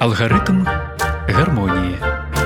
Алгарытм гармоніі.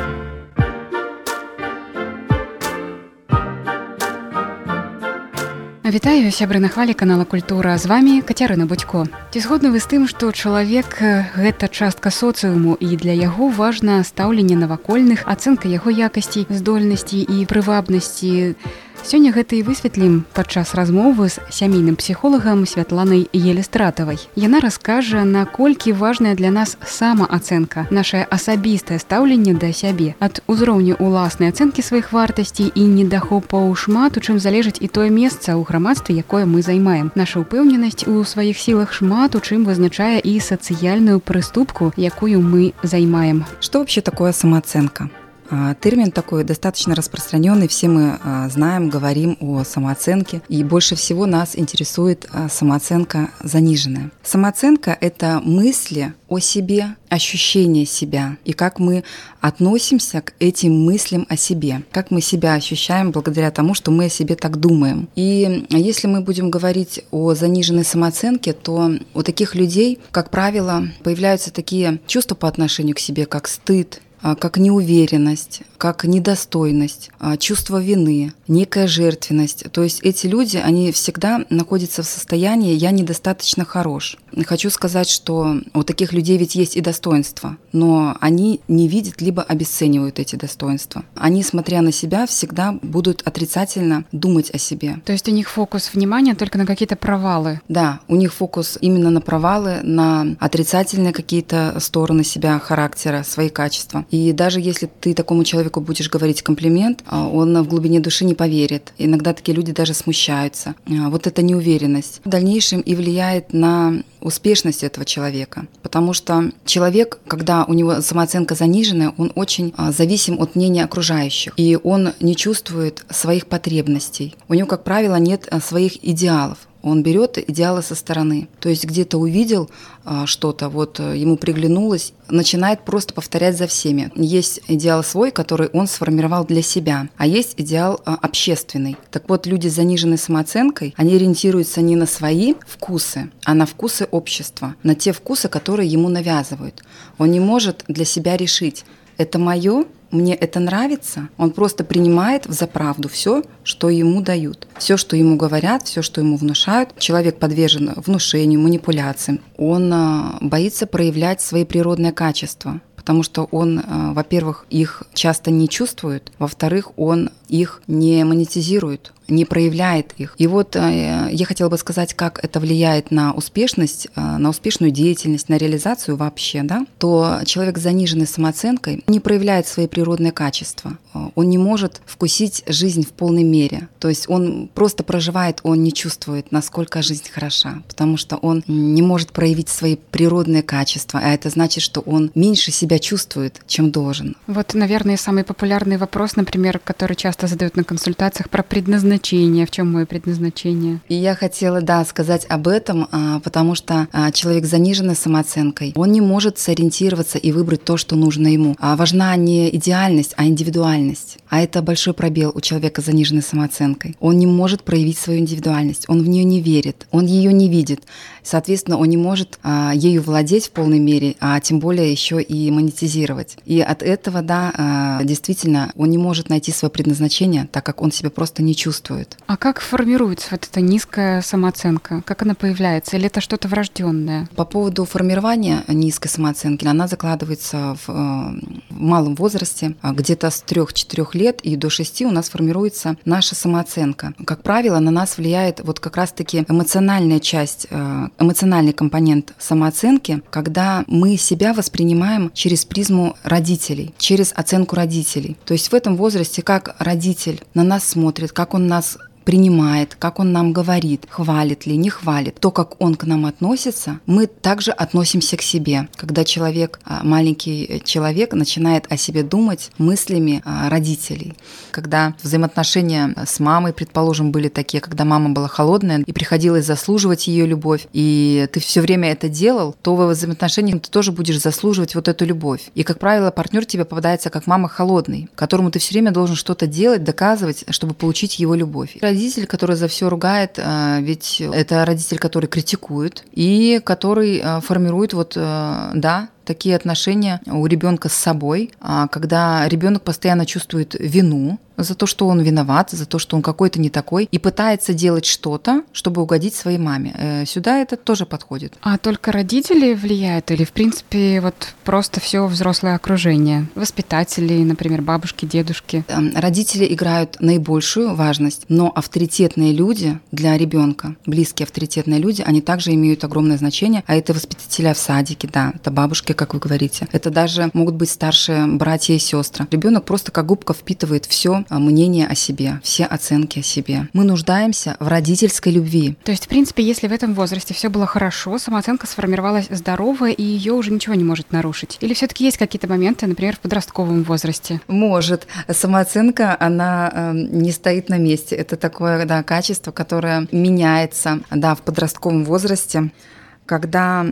Вітаю, сябры на хвалі канала Культура. З вами Кацярына Будзько. Ці згодны вы з тым, што чалавек – гэта частка соцыуму, і для яго важна стаўленне навакольных, ацэнка яго якасцей, здольнасцей і прывабнасці. Сёння гэта і высветлім падчас размовы з сямейным псіхолагам Святланай Елістратавай. Яна раскажа, наколькі важная для нас самаацэнка, нашае асабістае стаўленне да сябе. Ад узроўню уласнай ацэнкі сваіх вартасцей і недахопаў шмат, у чым залежыць і тое месца ў грамадстве, якое мы займаем. Наша ўпэўненасць у сваіх сілах шмат, у чым вызначае і сацыяльную прыступку, якую мы займаем. Что вообще такое самооценка? Термин такой достаточно распространенный, все мы знаем, говорим о самооценке, и больше всего нас интересует самооценка заниженная. Самооценка – это мысли о себе, ощущение себя, и как мы относимся к этим мыслям о себе, как мы себя ощущаем благодаря тому, что мы о себе так думаем. И если мы будем говорить о заниженной самооценке, то у таких людей, как правило, появляются такие чувства по отношению к себе, как стыд, как неуверенность, как недостойность, чувство вины, некая жертвенность. То есть эти люди, они всегда находятся в состоянии «я недостаточно хорош». Хочу сказать, что у таких людей ведь есть и достоинства, но они не видят либо обесценивают эти достоинства. Они, смотря на себя, всегда будут отрицательно думать о себе. То есть у них фокус внимания только на какие-то провалы? Да, у них фокус именно на провалы, на отрицательные какие-то стороны себя, характера, свои качества. И даже если ты такому человеку будешь говорить комплимент, он в глубине души не поверит. Иногда такие люди даже смущаются. Вот эта неуверенность в дальнейшем и влияет на успешность этого человека. Потому что человек, когда у него самооценка заниженная, он очень зависим от мнения окружающих. И он не чувствует своих потребностей. У него, как правило, нет своих идеалов. Он берет идеалы со стороны. То есть где-то увидел что-то, вот ему приглянулось, начинает просто повторять за всеми. Есть идеал свой, который он сформировал для себя, а есть идеал общественный. Так вот, люди с заниженной самооценкой, они ориентируются не на свои вкусы, а на вкусы общества, на те вкусы, которые ему навязывают. Он не может для себя решить, это мое, мне это нравится, он просто принимает взаправду все, что ему дают. Все, что ему говорят, все, что ему внушают. Человек подвержен внушению, манипуляциям. Он боится проявлять свои природные качества, потому что он, во-первых, их часто не чувствует, во-вторых, он их не монетизирует, не проявляет их. И вот я хотела бы сказать, как это влияет на успешность, на успешную деятельность, на реализацию вообще, да, то человек с заниженной самооценкой не проявляет свои природные качества. Он не может вкусить жизнь в полной мере. То есть он просто проживает, он не чувствует, насколько жизнь хороша, потому что он не может проявить свои природные качества, а это значит, что он меньше себя чувствует, чем должен. Вот, наверное, самый популярный вопрос, например, который часто задают на консультациях про предназначение. В чем мое предназначение? И я хотела, сказать об этом, потому что человек с заниженной самооценкой, он не может сориентироваться и выбрать то, что нужно ему. Важна не идеальность, а индивидуальность. А это большой пробел у человека с заниженной самооценкой. Он не может проявить свою индивидуальность, он в нее не верит, он ее не видит. Соответственно, он не может ею владеть в полной мере, а тем более еще и монетизировать. И от этого, действительно, он не может найти свое предназначение, так как он себя просто не чувствует. А как формируется вот эта низкая самооценка? Как она появляется? Или это что-то врожденное? По поводу формирования низкой самооценки, она закладывается в малом возрасте, где-то с 3-4 лет и до 6 у нас формируется наша самооценка. Как правило, на нас влияет вот как раз-таки эмоциональная часть, эмоциональный компонент самооценки, когда мы себя воспринимаем через призму родителей, через оценку родителей. То есть в этом возрасте как родитель на нас смотрит, как он нас принимает, как он нам говорит, хвалит ли, не хвалит. То, как он к нам относится, мы также относимся к себе. Когда человек, маленький человек, начинает о себе думать мыслями родителей. Когда взаимоотношения с мамой, предположим, были такие, когда мама была холодная и приходилось заслуживать ее любовь, и ты все время это делал, то в взаимоотношениях ты тоже будешь заслуживать вот эту любовь. И, как правило, партнер тебе попадается как мама холодный, которому ты все время должен что-то делать, доказывать, чтобы получить его любовь. Родитель, который за все ругает, ведь это родитель, который критикует и который формирует такие отношения у ребенка с собой, когда ребенок постоянно чувствует вину за то, что он виноват, за то, что он какой-то не такой, и пытается делать что-то, чтобы угодить своей маме. Сюда это тоже подходит. А только родители влияют или, в принципе, вот просто все взрослое окружение? Воспитатели, например, бабушки, дедушки? Родители играют наибольшую важность, но авторитетные люди для ребенка, близкие авторитетные люди, они также имеют огромное значение, а это воспитателя в садике, да, это бабушки, как вы говорите. Это даже могут быть старшие братья и сестры. Ребенок просто как губка впитывает все мнение о себе, все оценки о себе. Мы нуждаемся в родительской любви. То есть, в принципе, если в этом возрасте все было хорошо, самооценка сформировалась здоровая, и ее уже ничего не может нарушить? Или все-таки есть какие-то моменты, например, в подростковом возрасте? Может. Самооценка, она не стоит на месте. Это такое, да, качество, которое меняется, да, в подростковом возрасте. Когда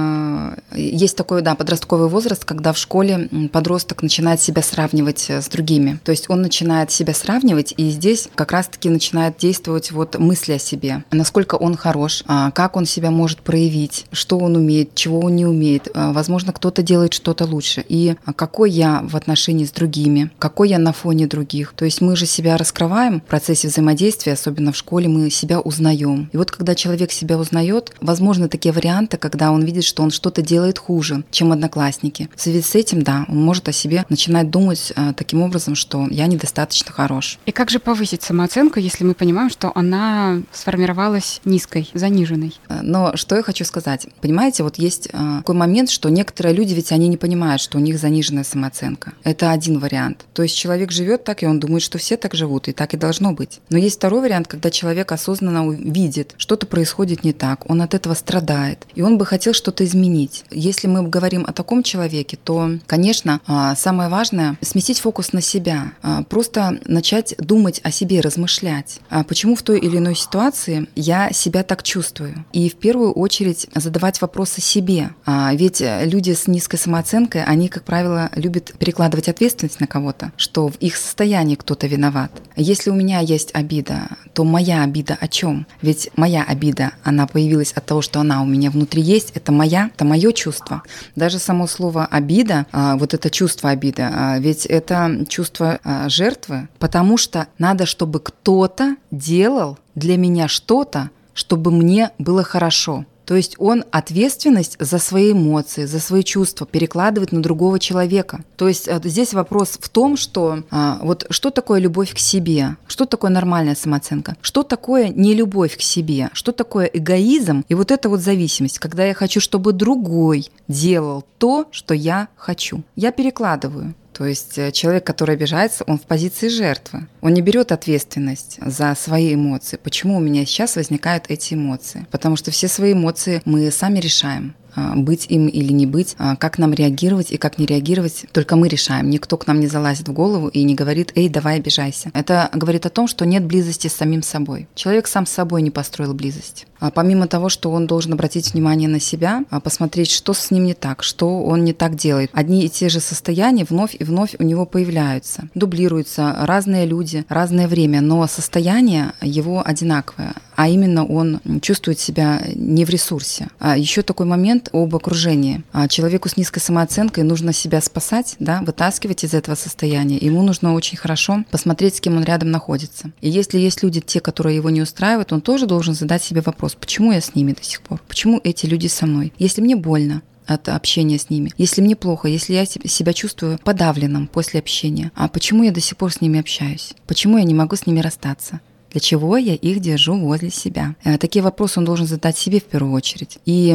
есть такой, да, подростковый возраст, когда в школе подросток начинает себя сравнивать с другими. То есть он начинает себя сравнивать, и здесь как раз-таки начинает действовать вот мысли о себе. Насколько он хорош, как он себя может проявить, что он умеет, чего он не умеет. Возможно, кто-то делает что-то лучше. И какой я в отношении с другими, какой я на фоне других. То есть мы же себя раскрываем в процессе взаимодействия, особенно в школе, мы себя узнаем. И вот когда человек себя узнает, возможно, такие варианты, когда он видит, что он что-то делает хуже, чем одноклассники. В связи с этим, да, он может о себе начинать думать таким образом, что я недостаточно хорош. И как же повысить самооценку, если мы понимаем, что она сформировалась низкой, заниженной? Но что я хочу сказать? Понимаете, вот есть такой момент, что некоторые люди, ведь они не понимают, что у них заниженная самооценка. Это один вариант. То есть человек живет так, и он думает, что все так живут, и так и должно быть. Но есть второй вариант, когда человек осознанно видит, что-то происходит не так, он от этого страдает, и он бы хотел что-то изменить. Если мы говорим о таком человеке, то, конечно, самое важное — сместить фокус на себя, просто начать думать о себе, размышлять. Почему в той или иной ситуации я себя так чувствую? И в первую очередь задавать вопросы себе. Ведь люди с низкой самооценкой, они, как правило, любят перекладывать ответственность на кого-то, что в их состоянии кто-то виноват. Если у меня есть обида, то моя обида о чем? Ведь моя обида, она появилась от того, что она у меня внутри есть, это мое чувство. Даже само слово обида, вот это чувство обиды, ведь это чувство жертвы, потому что надо, чтобы кто-то делал для меня что-то, чтобы мне было хорошо. То есть он ответственность за свои эмоции, за свои чувства перекладывает на другого человека. То есть здесь вопрос в том, что вот что такое любовь к себе, что такое нормальная самооценка, что такое нелюбовь к себе, что такое эгоизм и вот эта вот зависимость, когда я хочу, чтобы другой делал то, что я хочу. Я перекладываю. То есть человек, который обижается, он в позиции жертвы. Он не берет ответственность за свои эмоции. Почему у меня сейчас возникают эти эмоции? Потому что все свои эмоции мы сами решаем. Быть им или не быть, как нам реагировать и как не реагировать, только мы решаем. Никто к нам не залазит в голову и не говорит: «Эй, давай обижайся». Это говорит о том, что нет близости с самим собой. Человек сам с собой не построил близость. Помимо того, что он должен обратить внимание на себя, посмотреть, что с ним не так, что он не так делает. Одни и те же состояния вновь и вновь у него появляются. Дублируются разные люди, разное время, но состояние его одинаковое. А именно он чувствует себя не в ресурсе. Еще такой момент об окружении. Человеку с низкой самооценкой нужно себя спасать, да, вытаскивать из этого состояния. Ему нужно очень хорошо посмотреть, с кем он рядом находится. И если есть люди, те, которые его не устраивают, он тоже должен задать себе вопрос: почему я с ними до сих пор? Почему эти люди со мной? Если мне больно от общения с ними, если мне плохо, если я себя чувствую подавленным после общения, а почему я до сих пор с ними общаюсь? Почему я не могу с ними расстаться? Для чего я их держу возле себя? Такие вопросы он должен задать себе в первую очередь.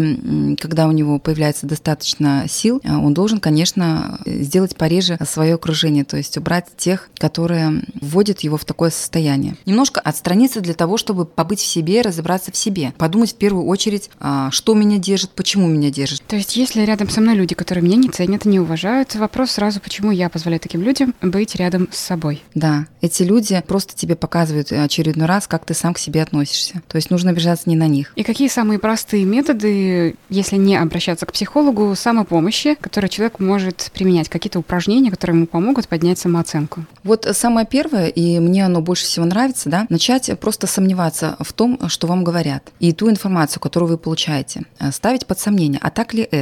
И когда у него появляется достаточно сил, он должен, конечно, сделать пореже свое окружение, то есть убрать тех, которые вводят его в такое состояние. Немножко отстраниться для того, чтобы побыть в себе, разобраться в себе. Подумать в первую очередь, что меня держит, почему меня держит. То есть если рядом со мной люди, которые меня не ценят и не уважают, вопрос сразу, почему я позволяю таким людям быть рядом с собой? Да, эти люди просто тебе показывают очередной раз, как ты сам к себе относишься. То есть нужно обижаться не на них. И какие самые простые методы, если не обращаться к психологу, самопомощи, которые человек может применять? Какие-то упражнения, которые ему помогут поднять самооценку? Вот самое первое, и мне оно больше всего нравится, да, начать просто сомневаться в том, что вам говорят, и ту информацию, которую вы получаете, ставить под сомнение, а так ли это?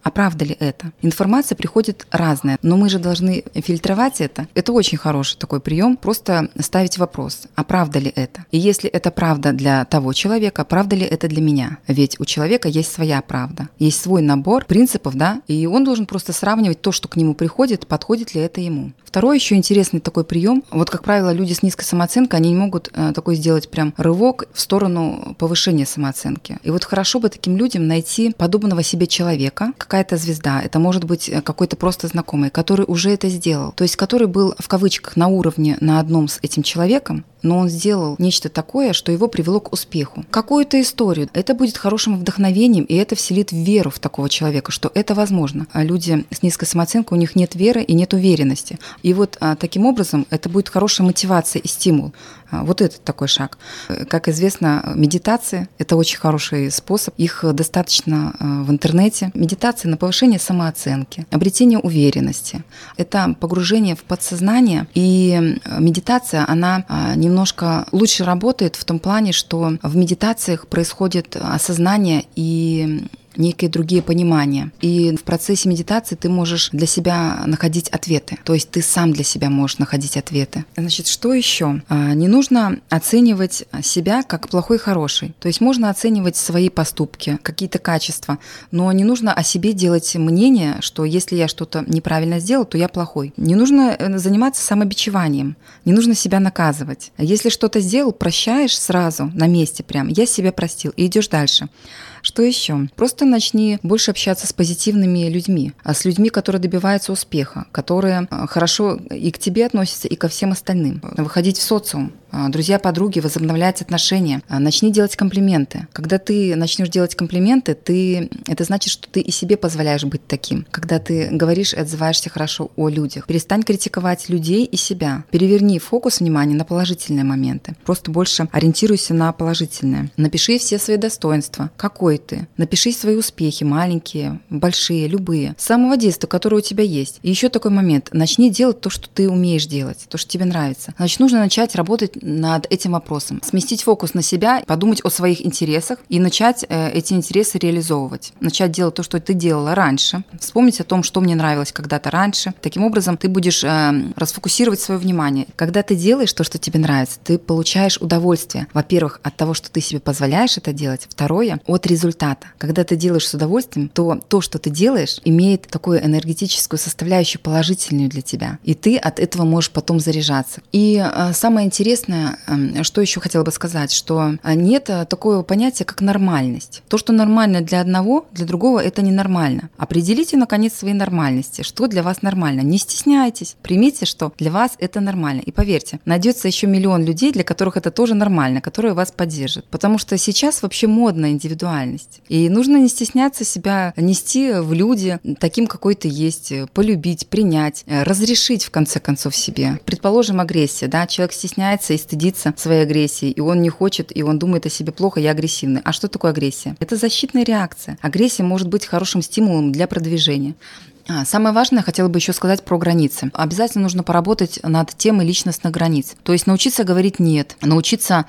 а правда ли это? Информация приходит разная, но мы же должны фильтровать это. Это очень хороший такой прием, просто ставить вопрос, а правда ли это? И если это правда для того человека, правда ли это для меня? Ведь у человека есть своя правда, есть свой набор принципов, да, и он должен просто сравнивать то, что к нему приходит, подходит ли это ему. Второй еще интересный такой прием. Вот, как правило, люди с низкой самооценкой, они не могут такой сделать прям рывок в сторону повышения самооценки. И вот хорошо бы таким людям найти подобного себе человека, какая-то звезда, это может быть какой-то просто знакомый, который уже это сделал. То есть, который был, в кавычках, на уровне на одном с этим человеком, но он сделал нечто такое, что его привело к успеху. Какую-то историю. Это будет хорошим вдохновением, и это вселит веру в такого человека, что это возможно. А люди с низкой самооценкой, у них нет веры и нет уверенности. И вот таким образом это будет хорошая мотивация и стимул. Вот этот такой шаг. Как известно, медитация – это очень хороший способ. Их достаточно в интернете. Медитация на повышение самооценки, обретение уверенности. Это погружение в подсознание. И медитация, она немножко лучше работает в том плане, что в медитациях происходит осознание и некие другие понимания. И в процессе медитации ты можешь для себя находить ответы. То есть ты сам для себя можешь находить ответы. Значит, что еще? Не нужно оценивать себя как плохой и хороший. То есть можно оценивать свои поступки, какие-то качества, но не нужно о себе делать мнение, что если я что-то неправильно сделал, то я плохой. Не нужно заниматься самобичеванием, не нужно себя наказывать. Если что-то сделал, прощаешь сразу, на месте прям. Я себя простил, и идешь дальше. Что еще? Просто начни больше общаться с позитивными людьми, с людьми, которые добиваются успеха, которые хорошо и к тебе относятся, и ко всем остальным. Выходить в социум. Друзья, подруги, возобновлять отношения. Начни делать комплименты. Когда ты начнешь делать комплименты, это значит, что ты и себе позволяешь быть таким. Когда ты говоришь и отзываешься хорошо о людях. Перестань критиковать людей и себя. Переверни фокус внимания на положительные моменты. Просто больше ориентируйся на положительное. Напиши все свои достоинства. Какой ты? Напиши свои успехи, маленькие, большие, любые. С самого детства, которые у тебя есть. И еще такой момент. Начни делать то, что ты умеешь делать, то, что тебе нравится. Значит, нужно начать работать над этим вопросом. Сместить фокус на себя, подумать о своих интересах и начать эти интересы реализовывать. Начать делать то, что ты делала раньше. Вспомнить о том, что мне нравилось когда-то раньше. Таким образом, ты будешь расфокусировать свое внимание. Когда ты делаешь то, что тебе нравится, ты получаешь удовольствие. Во-первых, от того, что ты себе позволяешь это делать. Второе, от результата. Когда ты делаешь с удовольствием, то, что ты делаешь, имеет такую энергетическую составляющую положительную для тебя. И ты от этого можешь потом заряжаться. И самое интересное, что еще хотела бы сказать, что нет такого понятия, как нормальность. То, что нормально для одного, для другого это ненормально. Определите, наконец, свои нормальности. Что для вас нормально? Не стесняйтесь. Примите, что для вас это нормально. И поверьте, найдется еще миллион людей, для которых это тоже нормально, которые вас поддержат. Потому что сейчас вообще модна индивидуальность. И нужно не стесняться себя нести в люди таким, какой ты есть, полюбить, принять, разрешить, в конце концов, себе. Предположим, агрессия. Да? Человек стесняется и стыдится своей агрессии, и он не хочет, и он думает о себе плохо, я агрессивный. А что такое агрессия? Это защитная реакция. Агрессия может быть хорошим стимулом для продвижения. Самое важное, хотела бы еще сказать про границы. Обязательно нужно поработать над темой личностных границ. То есть научиться говорить «нет», научиться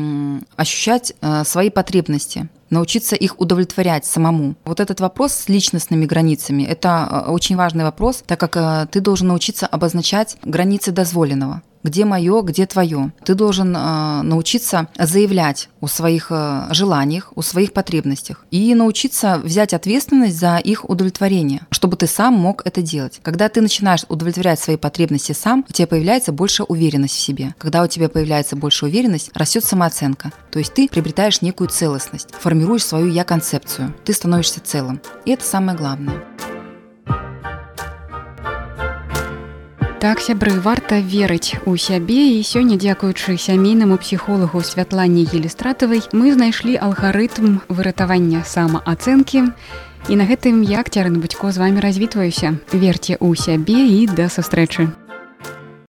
ощущать свои потребности, научиться их удовлетворять самому. Вот этот вопрос с личностными границами – это очень важный вопрос, так как ты должен научиться обозначать границы дозволенного. Где мое, где твое. Ты должен научиться заявлять о своих желаниях, о своих потребностях и научиться взять ответственность за их удовлетворение, чтобы ты сам мог это делать. Когда ты начинаешь удовлетворять свои потребности сам, у тебя появляется больше уверенность в себе. Когда у тебя появляется больше уверенность, растет самооценка. То есть ты приобретаешь некую целостность, формируешь свою я-концепцию. Ты становишься целым. И это самое главное. Так, сябры, варта верыць у сябе, і сёння, дзякуючы сямейнаму псіхолагу Святлане Елістратавай, мы знайшлі алгарытм выратавання самаацэнкі. І на гэтым я, Кацярына Будзько, з вамі развітваюся. Верце ў сябе і да сустрэчы.